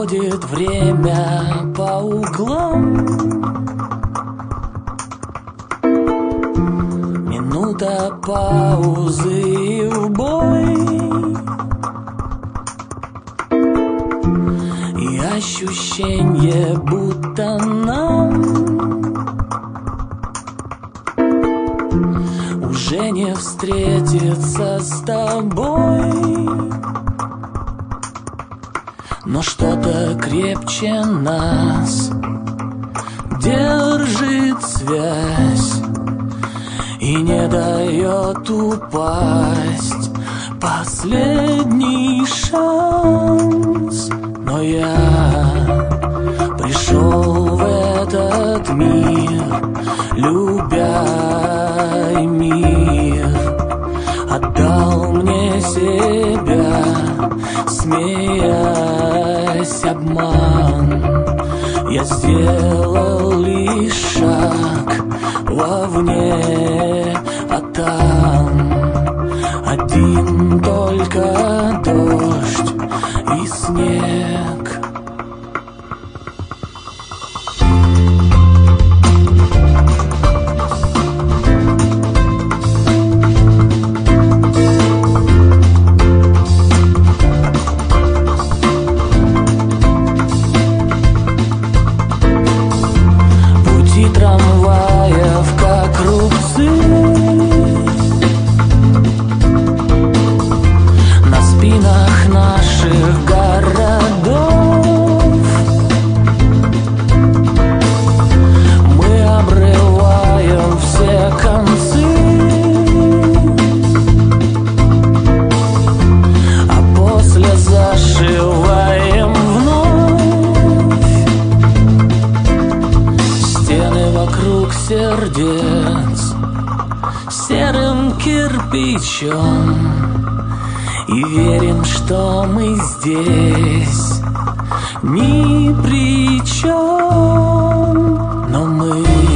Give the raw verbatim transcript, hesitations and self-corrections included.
Проходит время по углам, минута паузы и в бой, и ощущение, будто нам уже не встретиться с тобой. Но что-то крепче нас держит связь и не дает упасть. Последний шанс, но я пришел в этот мир, любя и мир отдал мне себя, смеясь обман. Я сделал лишь шаг вовне, а там один только дождь и снег. Трамваев, как рубцы, на спинах наших городов. Мы обрываем все концы, а после зашиваем вновь стены вокруг сердец серым кирпичом, и верим, что мы здесь ни при чем. Но мы